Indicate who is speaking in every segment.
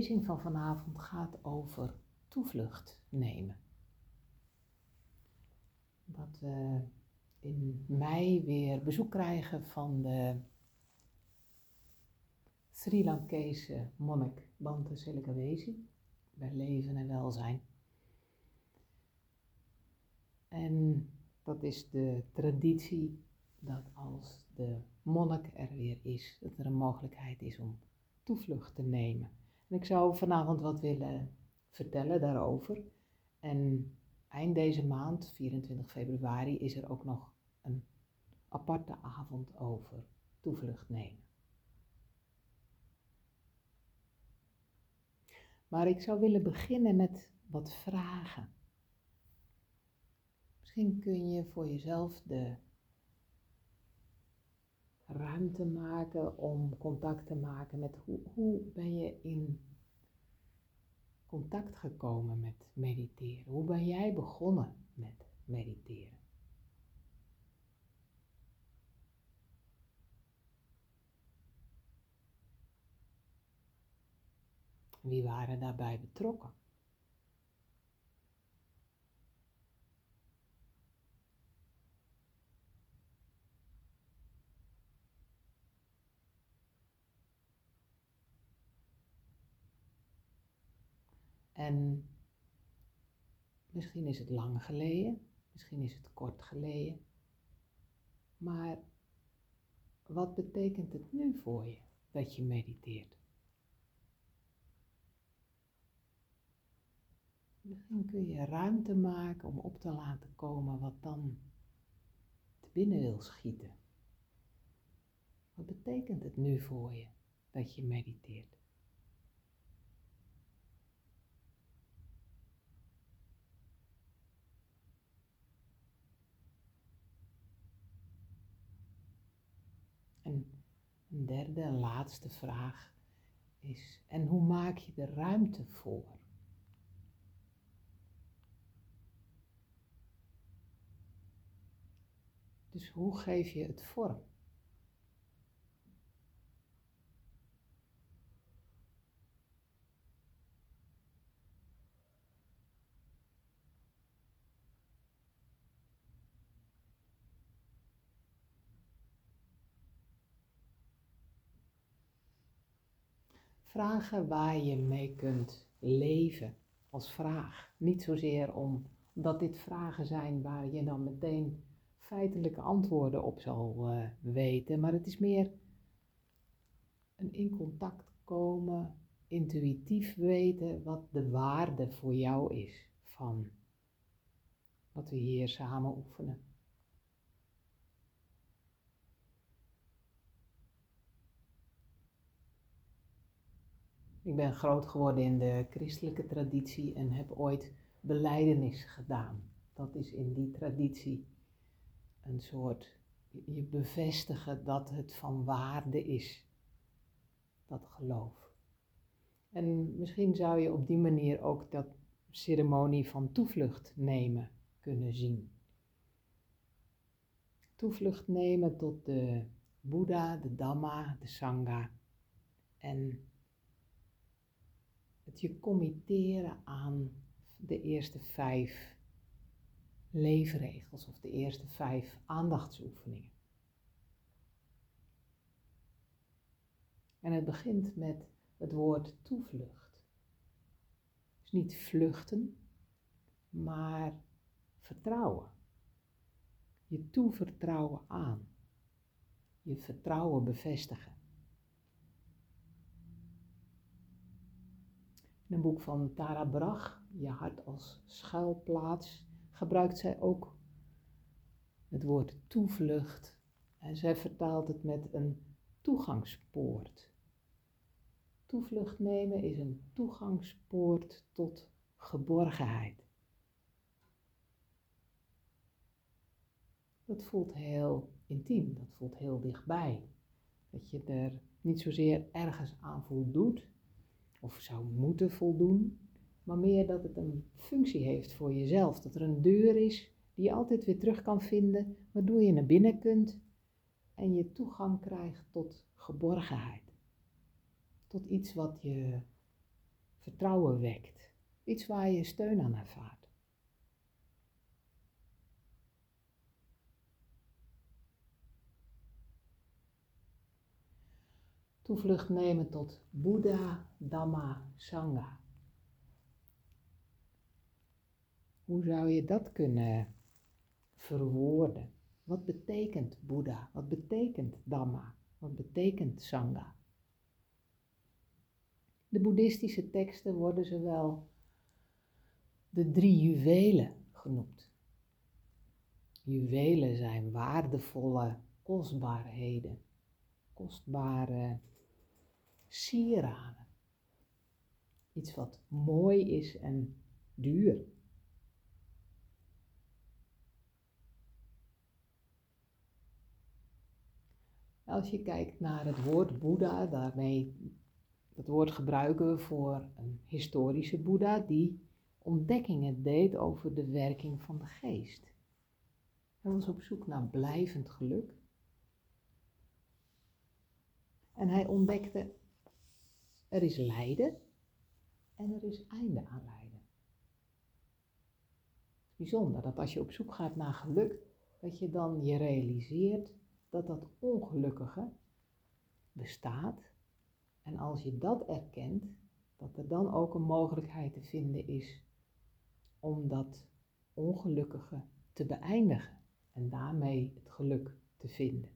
Speaker 1: lezing van vanavond gaat over toevlucht nemen. Dat we in mei weer bezoek krijgen van de Sri Lankese monnik Bhante Selekawesi bij Leven en Welzijn. En dat is de traditie dat als de monnik er weer is, dat er een mogelijkheid is om toevlucht te nemen. En ik zou vanavond wat willen vertellen daarover. En eind deze maand, 24 februari, is er ook nog een aparte avond over toevlucht nemen. Maar ik zou willen beginnen met wat vragen. Misschien kun je voor jezelf de ruimte maken om contact te maken met hoe ben je in contact gekomen met mediteren? Hoe ben jij begonnen met mediteren? Wie waren daarbij betrokken? En misschien is het lang geleden, misschien is het kort geleden, maar wat betekent het nu voor je dat je mediteert? Misschien kun je ruimte maken om op te laten komen wat dan te binnen wil schieten. Wat betekent het nu voor je dat je mediteert? En een derde en laatste vraag is, en hoe maak je er ruimte voor? Dus hoe geef je het vorm? Vragen waar je mee kunt leven als vraag. Niet zozeer omdat dit vragen zijn waar je dan meteen feitelijke antwoorden op zal weten, maar het is meer een in contact komen, intuïtief weten wat de waarde voor jou is van wat we hier samen oefenen. Ik ben groot geworden in de christelijke traditie en heb ooit belijdenis gedaan. Dat is in die traditie een soort, je bevestigen dat het van waarde is, dat geloof. En misschien zou je op die manier ook dat ceremonie van toevlucht nemen kunnen zien. Toevlucht nemen tot de Boeddha, de Dhamma, de Sangha en het je committeren aan de eerste 5 leefregels of de eerste 5 aandachtsoefeningen. En het begint met het woord toevlucht. Dus niet vluchten, maar vertrouwen. Je toevertrouwen aan. Je vertrouwen bevestigen. In een boek van Tara Brach, Je hart als schuilplaats, gebruikt zij ook het woord toevlucht. En zij vertaalt het met een toegangspoort. Toevlucht nemen is een toegangspoort tot geborgenheid. Dat voelt heel intiem, dat voelt heel dichtbij. Dat je er niet zozeer ergens aan voldoet, of zou moeten voldoen, maar meer dat het een functie heeft voor jezelf. Dat er een deur is die je altijd weer terug kan vinden, waardoor je naar binnen kunt en je toegang krijgt tot geborgenheid. Tot iets wat je vertrouwen wekt. Iets waar je steun aan ervaart. Toevlucht nemen tot Boeddha, Dhamma, Sangha. Hoe zou je dat kunnen verwoorden? Wat betekent Boeddha? Wat betekent Dhamma? Wat betekent Sangha? De boeddhistische teksten worden ze wel de 3 juwelen genoemd. Juwelen zijn waardevolle kostbaarheden, kostbare sieraden. Iets wat mooi is en duur. Als je kijkt naar het woord Boeddha, dat woord gebruiken we voor een historische Boeddha die ontdekkingen deed over de werking van de geest. Hij was op zoek naar blijvend geluk. En hij ontdekte, er is lijden en er is einde aan lijden. Het is bijzonder dat als je op zoek gaat naar geluk, dat je dan je realiseert dat dat ongelukkige bestaat. En als je dat erkent, dat er dan ook een mogelijkheid te vinden is om dat ongelukkige te beëindigen en daarmee het geluk te vinden.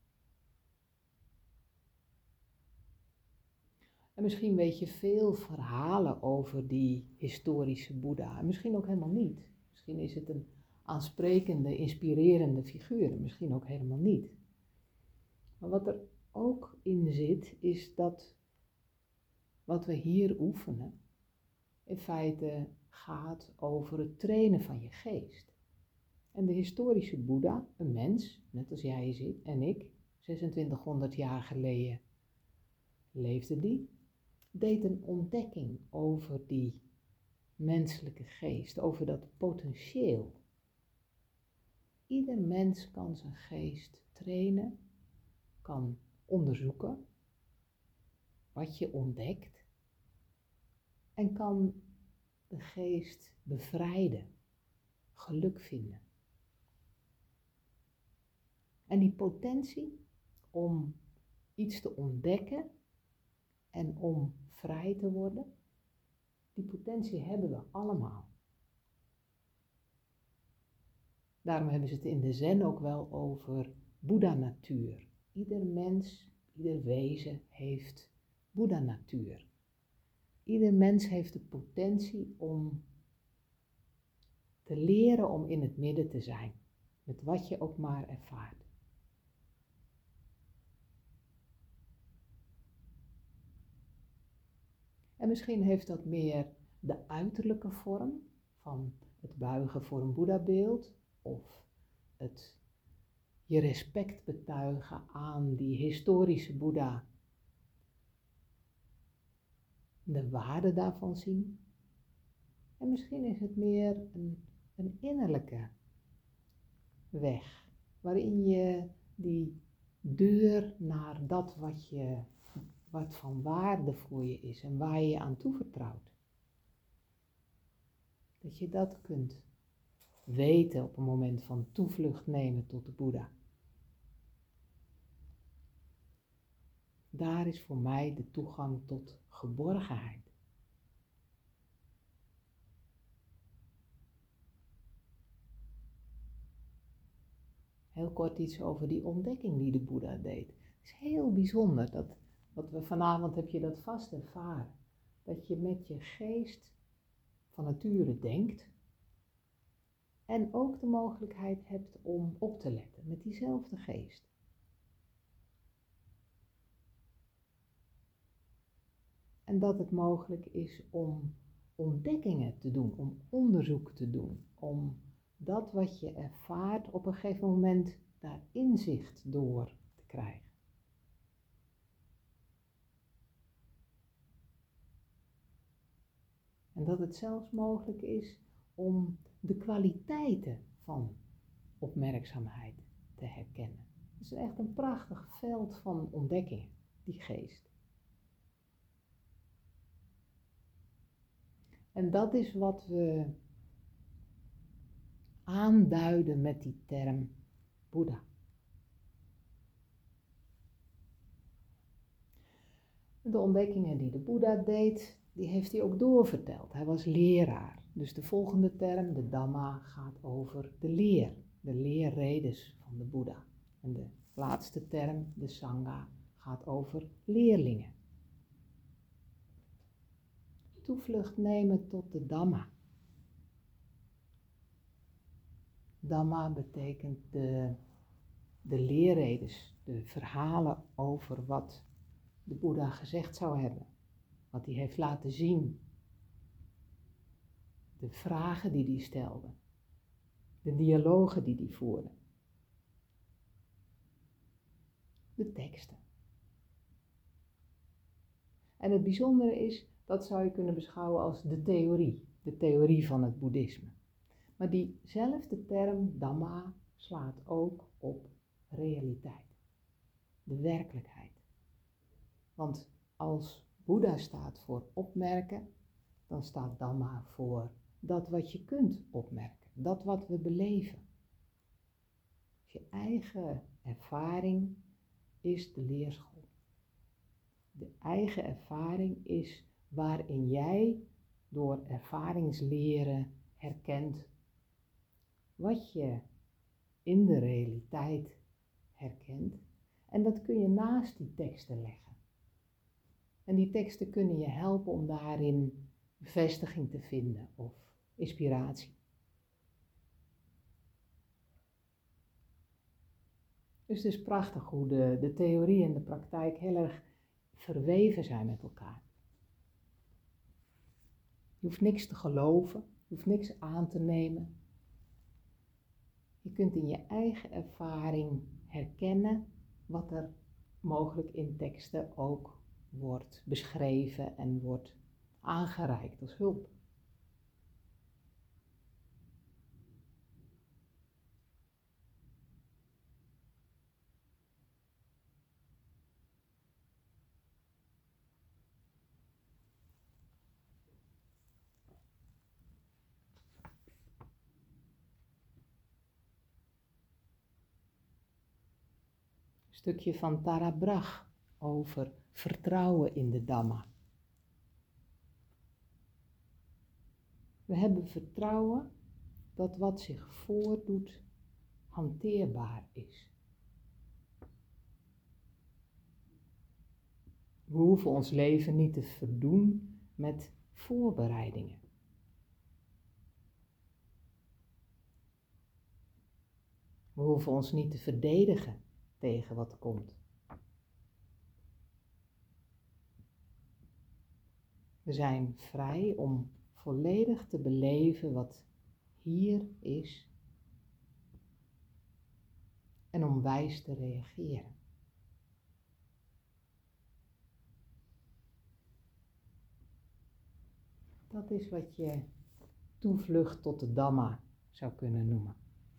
Speaker 1: En misschien weet je veel verhalen over die historische Boeddha. En misschien ook helemaal niet. Misschien is het een aansprekende, inspirerende figuur. Misschien ook helemaal niet. Maar wat er ook in zit, is dat wat we hier oefenen in feite gaat over het trainen van je geest. En de historische Boeddha, een mens, net als jij en ik, 2600 jaar geleden leefde die, deed een ontdekking over die menselijke geest, over dat potentieel. Ieder mens kan zijn geest trainen, kan onderzoeken wat je ontdekt en kan de geest bevrijden, geluk vinden. En die potentie om iets te ontdekken en om vrij te worden, die potentie hebben we allemaal. Daarom hebben ze het in de Zen ook wel over Boeddha-natuur. Ieder mens, ieder wezen heeft Boeddha-natuur. Ieder mens heeft de potentie om te leren om in het midden te zijn, met wat je ook maar ervaart. En misschien heeft dat meer de uiterlijke vorm van het buigen voor een Boeddha-beeld of het je respect betuigen aan die historische Boeddha. De waarde daarvan zien. En misschien is het meer een innerlijke weg, waarin je die deur naar dat wat van waarde voor je is en waar je je aan toevertrouwt. Dat je dat kunt weten op een moment van toevlucht nemen tot de Boeddha. Daar is voor mij de toegang tot geborgenheid. Heel kort iets over die ontdekking die de Boeddha deed. Het is heel bijzonder, vanavond heb je dat vast ervaren. Dat je met je geest van nature denkt en ook de mogelijkheid hebt om op te letten met diezelfde geest. En dat het mogelijk is om ontdekkingen te doen, om onderzoek te doen, om dat wat je ervaart op een gegeven moment daar inzicht door te krijgen. En dat het zelfs mogelijk is om de kwaliteiten van opmerkzaamheid te herkennen. Het is echt een prachtig veld van ontdekkingen, die geest. En dat is wat we aanduiden met die term Boeddha. De ontdekkingen die de Boeddha deed, die heeft hij ook doorverteld. Hij was leraar. Dus de volgende term, de Dhamma, gaat over de leer. De leerredes van de Boeddha. En de laatste term, de Sangha, gaat over leerlingen. Toevlucht nemen tot de Dhamma. Dhamma betekent de leerredes, de verhalen over wat de Boeddha gezegd zou hebben. Wat hij heeft laten zien. De vragen die hij stelde. De dialogen die hij voerde. De teksten. En het bijzondere is, dat zou je kunnen beschouwen als de theorie van het boeddhisme. Maar diezelfde term Dhamma slaat ook op realiteit, de werkelijkheid. Want als Boeddha staat voor opmerken, dan staat Dhamma voor dat wat je kunt opmerken, dat wat we beleven. Je eigen ervaring is de leerschool. De eigen ervaring is waarin jij door ervaringsleren herkent wat je in de realiteit herkent. En dat kun je naast die teksten leggen. En die teksten kunnen je helpen om daarin bevestiging te vinden of inspiratie. Dus het is prachtig hoe de theorie en de praktijk heel erg verweven zijn met elkaar. Je hoeft niks te geloven, je hoeft niks aan te nemen. Je kunt in je eigen ervaring herkennen wat er mogelijk in teksten ook wordt beschreven en wordt aangereikt als hulp. Een stukje van Tara Brach over vertrouwen in de Dhamma. We hebben vertrouwen dat wat zich voordoet hanteerbaar is. We hoeven ons leven niet te verdoen met voorbereidingen. We hoeven ons niet te verdedigen tegen wat komt. We zijn vrij om volledig te beleven wat hier is en om wijs te reageren. Dat is wat je toevlucht tot de Dhamma zou kunnen noemen.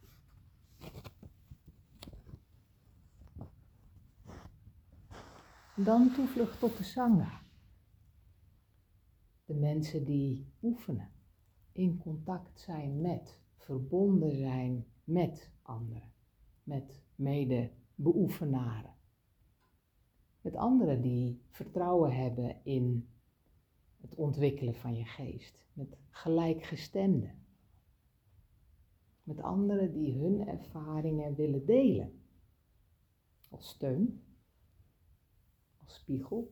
Speaker 1: Dan toevlucht tot de Sangha. De mensen die oefenen, in contact zijn met, verbonden zijn met anderen, met mede-beoefenaren. Met anderen die vertrouwen hebben in het ontwikkelen van je geest, met gelijkgestemden. Met anderen die hun ervaringen willen delen, als steun, als spiegel.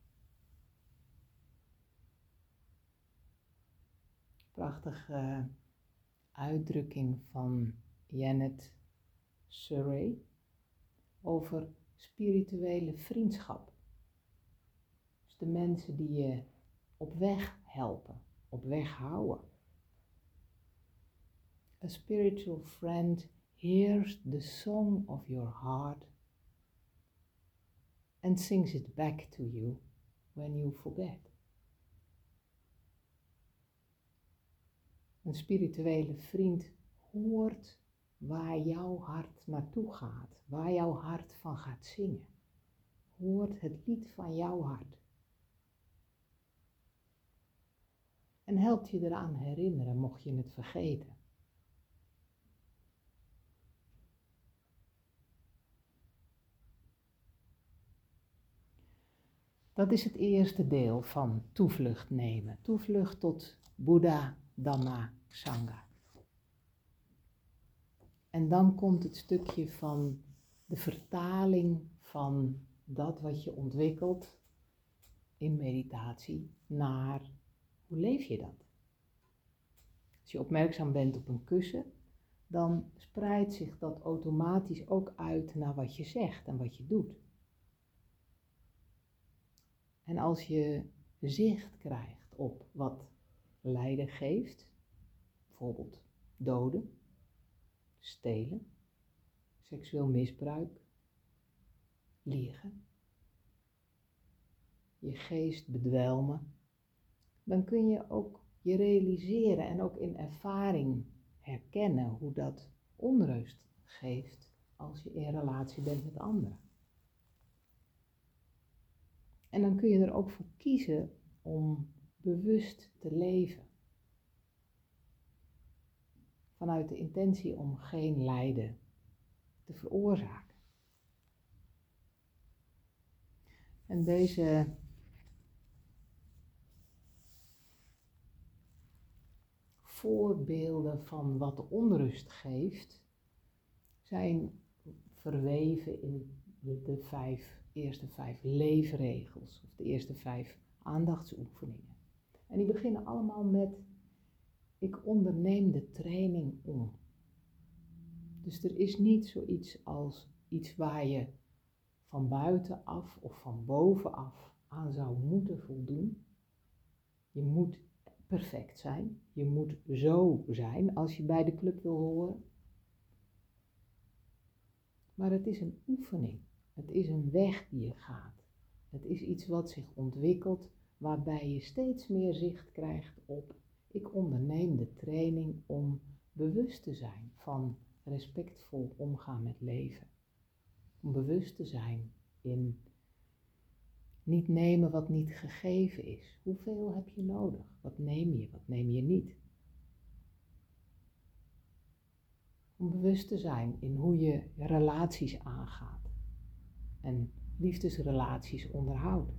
Speaker 1: Prachtige uitdrukking van Janet Surrey over spirituele vriendschap. Dus de mensen die je op weg helpen, op weg houden. A spiritual friend hears the song of your heart and sings it back to you when you forget. Een spirituele vriend hoort waar jouw hart naartoe gaat, waar jouw hart van gaat zingen. Hoort het lied van jouw hart. En helpt je eraan herinneren, mocht je het vergeten. Dat is het eerste deel van toevlucht nemen. Toevlucht tot Boeddha, Dhamma, Sangha. En dan komt het stukje van de vertaling van dat wat je ontwikkelt in meditatie naar hoe leef je dat? Als je opmerkzaam bent op een kussen, dan spreidt zich dat automatisch ook uit naar wat je zegt en wat je doet. En als je zicht krijgt op wat lijden geeft, bijvoorbeeld doden, stelen, seksueel misbruik, liegen, je geest bedwelmen, dan kun je ook je realiseren en ook in ervaring herkennen hoe dat onrust geeft als je in relatie bent met anderen. En dan kun je er ook voor kiezen om bewust te leven. Vanuit de intentie om geen lijden te veroorzaken. En deze voorbeelden van wat de onrust geeft, zijn verweven in de eerste vijf leefregels, of de eerste 5 aandachtsoefeningen. En die beginnen allemaal met: ik onderneem de training om. Dus er is niet zoiets als iets waar je van buitenaf of van bovenaf aan zou moeten voldoen. Je moet perfect zijn, je moet zo zijn als je bij de club wil horen. Maar het is een oefening, het is een weg die je gaat. Het is iets wat zich ontwikkelt, waarbij je steeds meer zicht krijgt op: ik onderneem de training om bewust te zijn van respectvol omgaan met leven. Om bewust te zijn in niet nemen wat niet gegeven is. Hoeveel heb je nodig? Wat neem je niet? Om bewust te zijn in hoe je relaties aangaat en liefdesrelaties onderhoudt.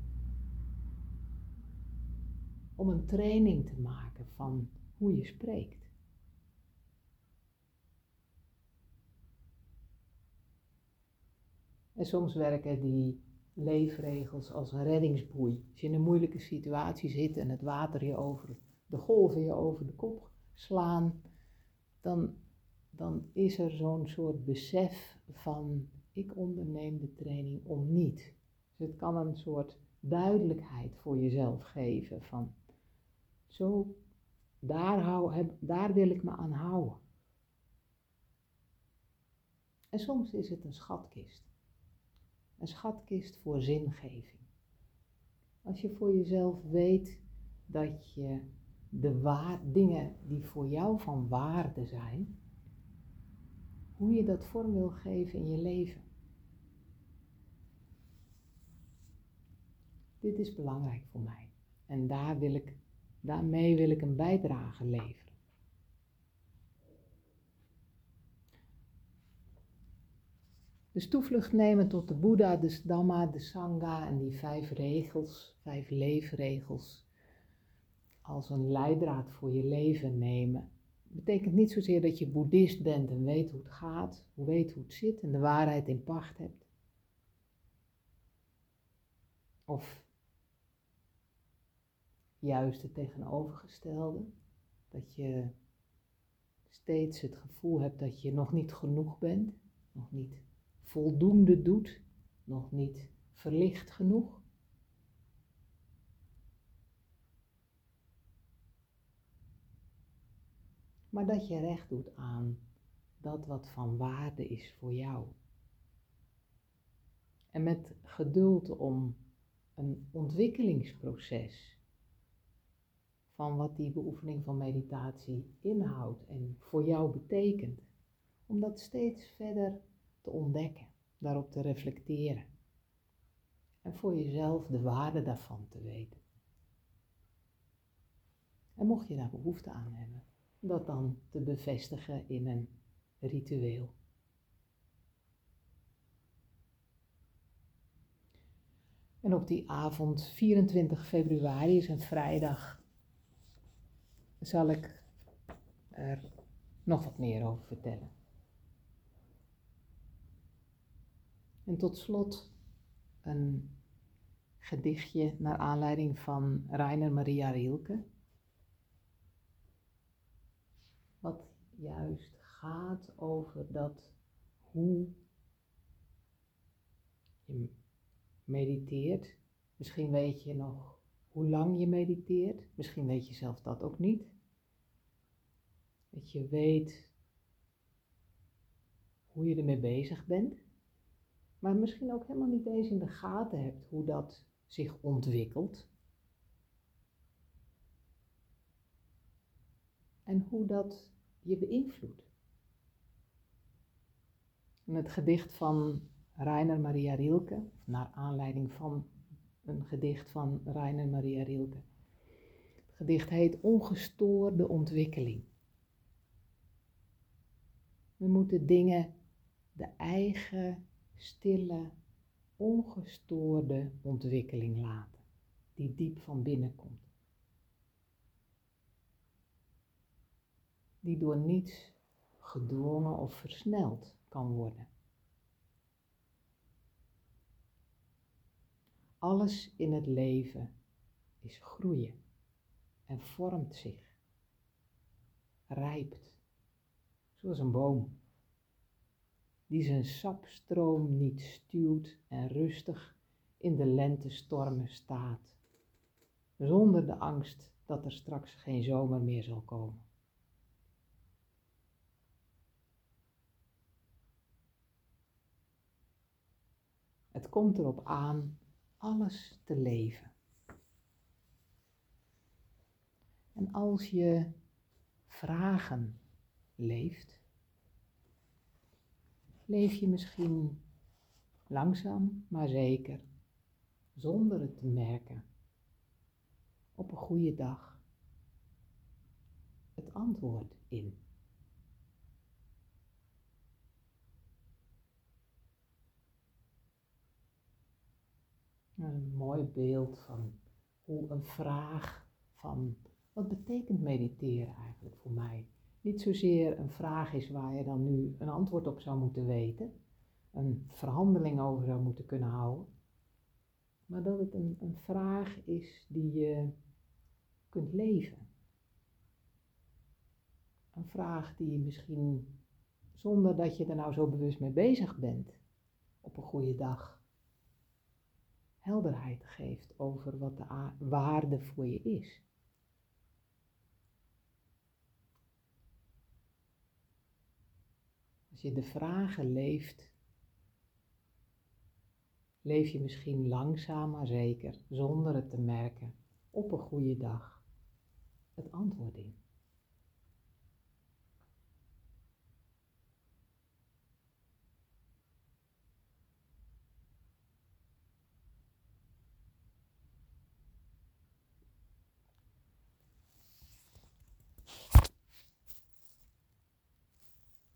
Speaker 1: Om een training te maken van hoe je spreekt. En soms werken die leefregels als een reddingsboei. Als je in een moeilijke situatie zit en het water je over, de golven je over de kop slaan, dan is er zo'n soort besef van: ik onderneem de training om niet. Dus het kan een soort duidelijkheid voor jezelf geven van: zo, daar wil ik me aan houden. En soms is het een schatkist. Een schatkist voor zingeving. Als je voor jezelf weet dat je de dingen die voor jou van waarde zijn, hoe je dat vorm wil geven in je leven. Dit is belangrijk voor mij. En daarmee wil ik een bijdrage leveren. Dus toevlucht nemen tot de Boeddha, de Dhamma, de Sangha en die 5 regels, 5 leefregels, als een leidraad voor je leven nemen. Betekent niet zozeer dat je boeddhist bent en weet hoe het gaat, weet hoe het zit en de waarheid in pacht hebt. Of juist het tegenovergestelde, dat je steeds het gevoel hebt dat je nog niet genoeg bent, nog niet voldoende doet, nog niet verlicht genoeg. Maar dat je recht doet aan dat wat van waarde is voor jou. En met geduld om een ontwikkelingsproces van wat die beoefening van meditatie inhoudt en voor jou betekent, om dat steeds verder te ontdekken, daarop te reflecteren en voor jezelf de waarde daarvan te weten. En mocht je daar behoefte aan hebben, dat dan te bevestigen in een ritueel. En op die avond, 24 februari, is een vrijdag, zal ik er nog wat meer over vertellen. En tot slot een gedichtje naar aanleiding van Rainer Maria Rilke. Wat juist gaat over dat hoe je mediteert. Misschien weet je nog hoe lang je mediteert. Misschien weet je zelf dat ook niet. Dat je weet hoe je ermee bezig bent. Maar misschien ook helemaal niet eens in de gaten hebt hoe dat zich ontwikkelt. En hoe dat je beïnvloedt. En het gedicht van Rainer Maria Rilke, naar aanleiding van een gedicht van Rainer Maria Rilke. Het gedicht heet Ongestoorde ontwikkeling. We moeten dingen de eigen, stille, ongestoorde ontwikkeling laten, die diep van binnen komt. Die door niets gedwongen of versneld kan worden. Alles in het leven is groeien en vormt zich, rijpt, zoals een boom, die zijn sapstroom niet stuwt en rustig in de lentestormen staat, zonder de angst dat er straks geen zomer meer zal komen. Het komt erop aan alles te leven. En als je vragen leeft, leef je misschien langzaam, maar zeker, zonder het te merken, op een goede dag het antwoord in. Een mooi beeld van hoe een vraag van wat betekent mediteren eigenlijk voor mij? Niet zozeer een vraag is waar je dan nu een antwoord op zou moeten weten, een verhandeling over zou moeten kunnen houden, maar dat het een vraag is die je kunt leven. Een vraag die je misschien, zonder dat je er nou zo bewust mee bezig bent, op een goede dag helderheid geeft over wat de waarde voor je is. Als je de vragen leeft, leef je misschien langzaam maar zeker, zonder het te merken, op een goede dag het antwoord in.